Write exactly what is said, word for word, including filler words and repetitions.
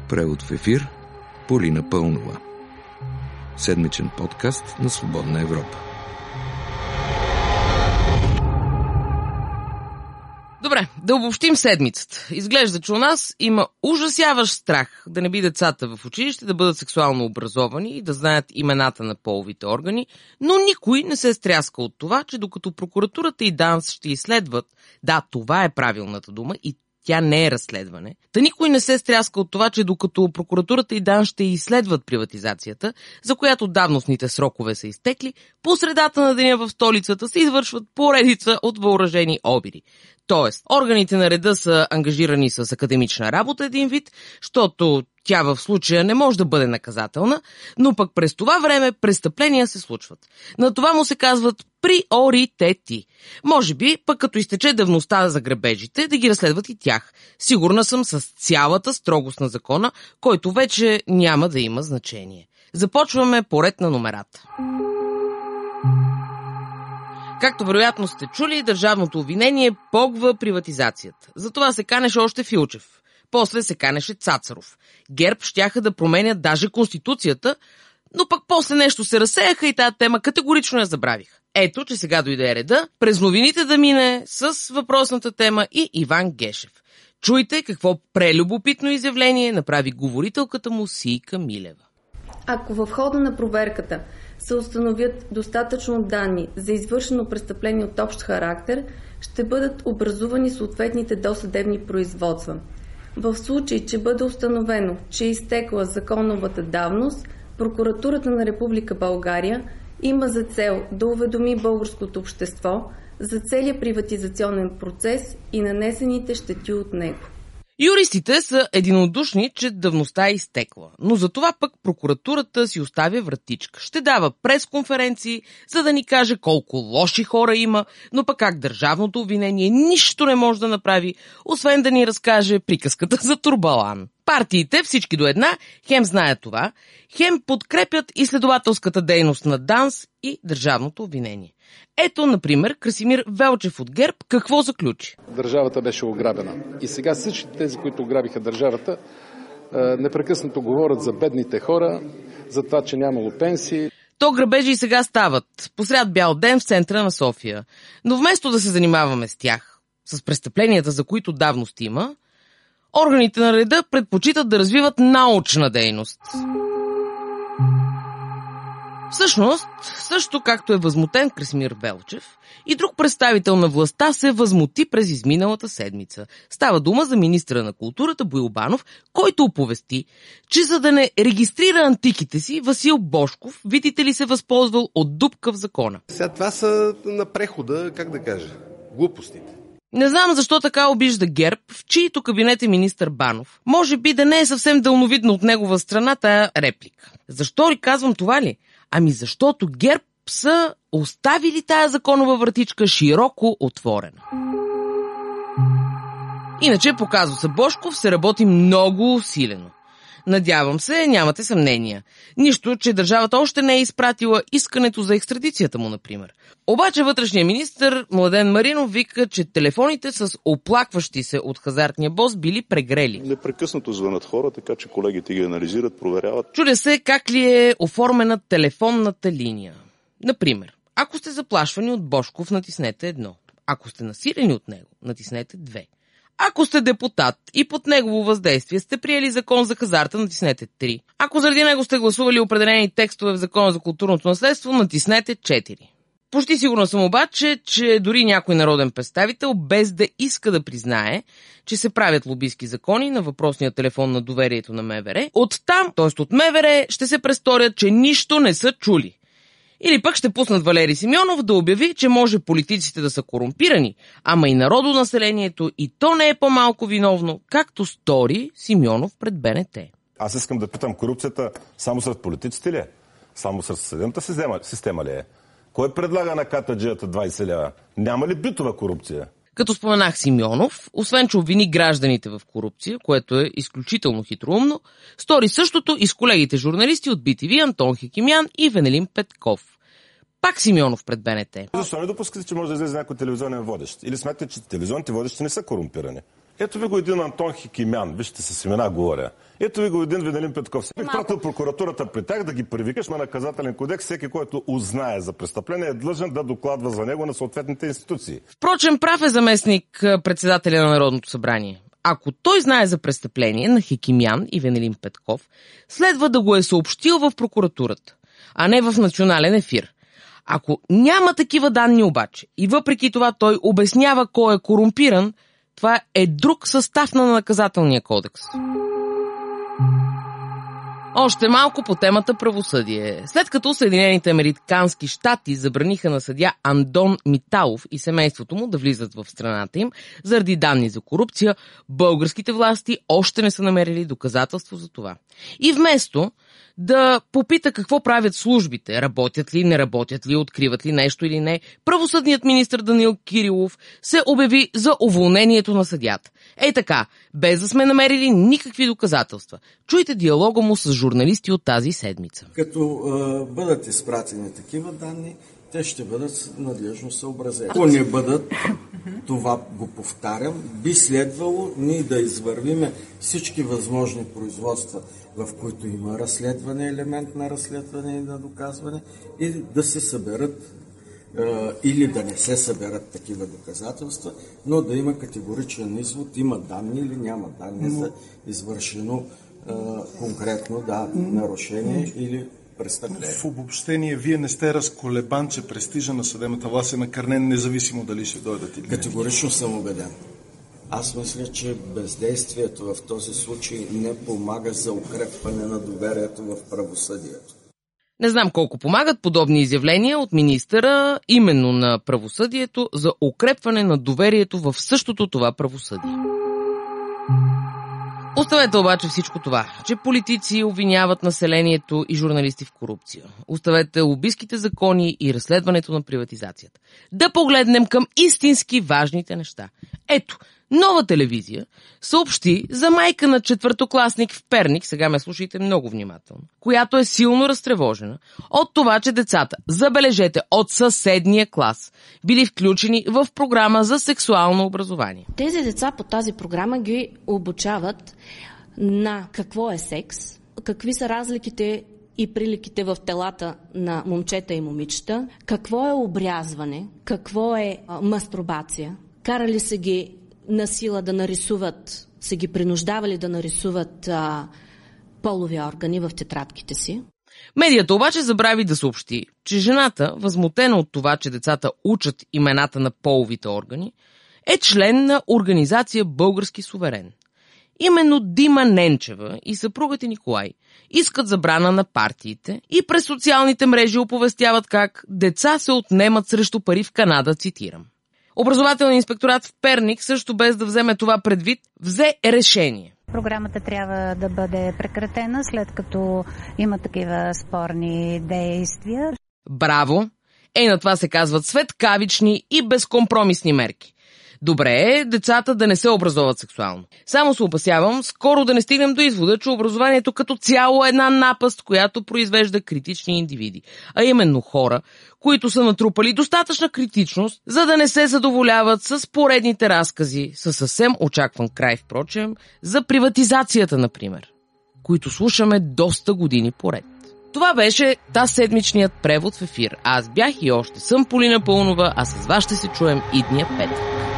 Превод в ефир Полина Пълнова. Седмичен подкаст на Свободна Европа. Добре, да обобщим седмицата. Изглежда, че у нас има ужасяващ страх да не би децата в училище да бъдат сексуално образовани и да знаят имената на половите органи, но никой не се стряска от това, че докато прокуратурата и ДАНС ще изследват, да, това е правилната дума и тя не е разследване. Та никой не се стряска от това, че докато прокуратурата и ДАНС ще изследват приватизацията, за която давностните срокове са изтекли, по средата на деня в столицата се извършват поредица от въоръжени обири. Тоест, органите на реда са ангажирани с академична работа един вид, защото тя в случая не може да бъде наказателна, но пък през това време престъпления се случват. На това му се казват приоритети. Може би, пък като изтече давността за грабежите, да ги разследват и тях. Сигурна съм с цялата строгост на закона, който вече няма да има значение. Започваме поред на номерата. Както вероятно сте чули, държавното обвинение погва приватизацията. Затова се канеше още Филчев. После се канеше Цацаров. ГЕРБ щяха да променят даже Конституцията, но пък после нещо се разсеяха и тази тема категорично я забравиха. Ето, че сега дойде реда през новините да мине с въпросната тема и Иван Гешев. Чуйте какво прелюбопитно изявление направи говорителката му Сийка Милева. Ако в хода на проверката се установят достатъчно данни за извършено престъпление от общ характер, ще бъдат образувани съответните досъдебни производства. В случай, че бъде установено, че е изтекла законовата давност, Прокуратурата на Република България има за цел да уведоми българското общество за целия приватизационен процес и нанесените щети от него. Юристите са единодушни, че давността е изтекла, но за това пък прокуратурата си оставя вратичка. Ще дава пресконференции, за да ни каже колко лоши хора има, но пък как държавното обвинение нищо не може да направи, освен да ни разкаже приказката за Турбалан. Партиите, всички до една, хем знаят това, хем подкрепят изследователската дейност на ДАНС и държавното обвинение. Ето, например, Красимир Велчев от ГЕРБ какво заключи. Държавата беше ограбена. И сега всички тези, които ограбиха държавата, непрекъснато говорят за бедните хора, за това, че нямало пенсии. То грабежи и сега стават. Посред бял ден в центъра на София. Но вместо да се занимаваме с тях, с престъпленията, за които давност има, органите на реда предпочитат да развиват научна дейност. Всъщност, също както е възмутен Красимир Велчев, и друг представител на властта се възмути през изминалата седмица. Става дума за министъра на културата Боил Банов, който оповести, че за да не регистрира антиките си, Васил Божков, видите ли, се възползвал от дупка в закона. Сега това са на прехода, как да кажа, глупостите. Не знам защо така обижда ГЕРБ, в чието кабинет е министър Банов. Може би да не е съвсем дълновидно от негова страна тая реплика. Защо ли казвам това ли? Ами защото ГЕРБ са оставили тая законова вратичка широко отворена. Иначе по казуса Божков се работи много усилено. Надявам се, нямате съмнения. Нищо, че държавата още не е изпратила искането за екстрадицията му, например. Обаче вътрешният министър Младен Маринов вика, че телефоните с оплакващи се от хазартния бос били прегрели. Непрекъснато звънат хора, така че колегите ги анализират, проверяват. Чудя се как ли е оформена телефонната линия. Например, ако сте заплашвани от Божков, натиснете едно. Ако сте насилени от него, натиснете две. Ако сте депутат и под негово въздействие сте приели закон за хазарта, натиснете три. Ако заради него сте гласували определени текстове в закона за културното наследство, натиснете четири. Почти сигурна съм обаче, че дори някой народен представител, без да иска да признае, че се правят лобистки закони на въпросния телефон на доверието на МВР, оттам, т.е. от МВР, ще се престорят, че нищо не са чули. Или пък ще пуснат Валери Симеонов да обяви, че може политиците да са корумпирани, ама и народонаселението, и то не е по-малко виновно, както стори Симеонов пред БНТ. Аз искам да питам, корупцията само сред политиците ли е? Само сред съдебната система ли е? Кой предлага на катаджията двайсет лева? Няма ли битова корупция? Като споменах Симеонов, освен че обвини гражданите в корупция, което е изключително хитроумно, стори същото и с колегите журналисти от Би Ти Ви Антон Хекимян и Венелин Петков. Пак Симеонов пред БНТ. Защо не допускате, че може да излезе някой телевизионен водещ? Или смятате, че телевизионните водещи не са корумпирани? Ето ви го един Антон Хикимян, вижте с имена говоря. Ето ви го един Венелин Петков. Бих пратил прокуратурата при тях да ги привикаш на наказателен кодекс. Всеки, който узнае за престъпление, е длъжен да докладва за него на съответните институции. Впрочем, прав е заместник председателя на Народното събрание. Ако той знае за престъпление на Хикимян и Венелин Петков, следва да го е съобщил в прокуратурата, а не в национален ефир. Ако няма такива данни обаче и въпреки това той обяснява кой е корумпиран, това е друг състав на наказателния кодекс. Още малко по темата правосъдие. След като Съединените американски щати забраниха на съдия Андон Миталов и семейството му да влизат в страната им заради данни за корупция, българските власти още не са намерили доказателство за това. И вместо да попита какво правят службите, работят ли, не работят ли, откриват ли нещо или не, правосъдният министър Данаил Кирилов се обяви за уволнението на съдията. Ей така, без да сме намерили никакви доказателства. Чуйте диалога му с журналисти от тази седмица. Като е, бъдат изпратени такива данни, те ще бъдат надлежно съобразени. Ако не бъдат, това го повтарям, би следвало ние да извървиме всички възможни производства, в които има разследване, елемент на разследване и на доказване, и да се съберат е, или да не се съберат такива доказателства, но да има категоричен извод, има данни или няма данни за извършено е, конкретно да, нарушение или престъпление. В обобщение, вие не сте разколебан, че престижа на съдебната власт е накърнен, независимо дали ще дойдат или не? Категорично съм убеден. Аз мисля, че бездействието в този случай не помага за укрепване на доверието в правосъдието. Не знам колко помагат подобни изявления от министъра именно на правосъдието за укрепване на доверието в същото това правосъдие. Оставете обаче всичко това, че политици обвиняват населението и журналисти в корупция. Оставете лобистките закони и разследването на приватизацията. Да погледнем към истински важните неща. Ето, Нова телевизия съобщи за майка на четвъртокласник в Перник, сега ме слушайте много внимателно, която е силно разтревожена от това, че децата, забележете, от съседния клас, били включени в програма за сексуално образование. Тези деца по тази програма ги обучават на какво е секс, какви са разликите и приликите в телата на момчета и момичета, какво е обрязване, какво е а, мастурбация. Карали са ги на сила да нарисуват, са ги принуждавали да нарисуват а, полови органи в тетрадките си. Медията обаче забрави да съобщи, че жената, възмутена от това, че децата учат имената на половите органи, е член на организация Български суверен. Именно Дима Ненчева и съпругът и Николай искат забрана на партиите и през социалните мрежи оповестяват как деца се отнемат срещу пари в Канада, цитирам. Образователният инспекторат в Перник също без да вземе това предвид, взе решение. Програмата трябва да бъде прекратена, след като има такива спорни действия. Браво! Ей, на това се казват светкавични и безкомпромисни мерки. Добре е децата да не се образоват сексуално. Само се опасявам скоро да не стигнем до извода, че образованието като цяло е една напаст, която произвежда критични индивиди. А именно хора, които са натрупали достатъчна критичност, за да не се задоволяват с поредните разкази, със съвсем очакван край, впрочем, за приватизацията, например, които слушаме доста години поред. Това беше та седмичният превод в ефир. Аз бях и още съм Полина Пълнова, а с вас ще се чуем идния петък.